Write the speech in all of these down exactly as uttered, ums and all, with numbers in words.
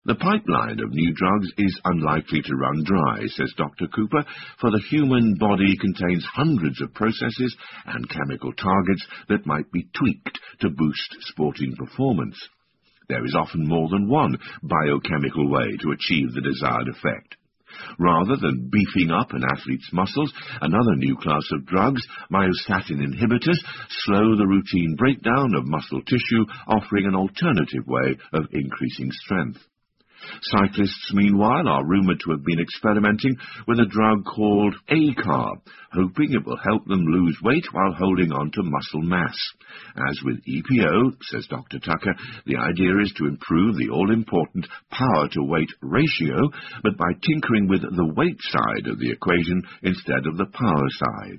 The pipeline of new drugs is unlikely to run dry, says Doctor Cooper, for the human body contains hundreds of processes and chemical targets that might be tweaked to boost sporting performance. There is often more than one biochemical way to achieve the desired effect. Rather than beefing up an athlete's muscles, another new class of drugs, myostatin inhibitors, slow the routine breakdown of muscle tissue, offering an alternative way of increasing strength. Cyclists, meanwhile, are rumoured to have been experimenting with a drug called A C A R, hoping it will help them lose weight while holding on to muscle mass. As with E P O, says Doctor Tucker, the idea is to improve the all-important power-to-weight ratio, but by tinkering with the weight side of the equation instead of the power side.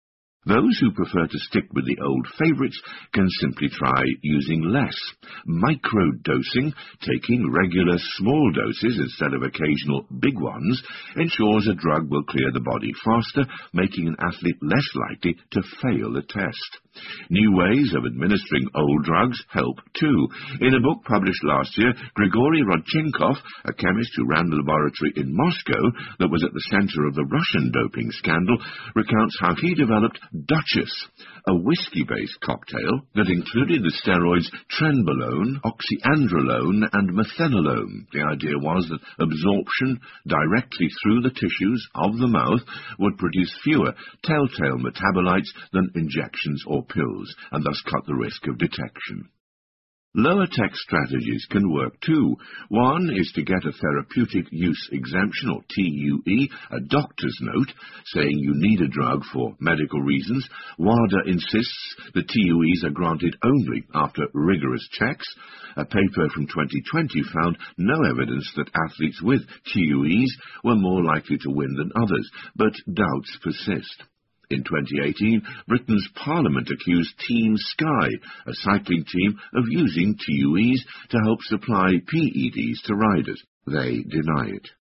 Those who prefer to stick with the old favourites can simply try using less. Micro-dosing, taking regular small doses instead of occasional big ones, ensures a drug will clear the body faster, making an athlete less likely to fail the test. New ways of administering old drugs help too. In a book published last year, Grigory Rodchenkov, a chemist who ran the laboratory in Moscow that was at the centre of the Russian doping scandal, recounts how he developed Duchess, a whiskey-based cocktail that included the steroids trenbolone, oxyandrolone, and methanolone. The idea was that absorption directly through the tissues of the mouth would produce fewer telltale metabolites than injections or pills, and thus cut the risk of detection. Lower-tech strategies can work too. One is to get a therapeutic use exemption, or T U E, a doctor's note, saying you need a drug for medical reasons. WADA insists the T U Es are granted only after rigorous checks. A paper from twenty twenty found no evidence that athletes with T U Es were more likely to win than others, but doubts persist. In twenty eighteen, Britain's Parliament accused Team Sky, a cycling team, of using T U Es to help supply P E Ds to riders. They deny it.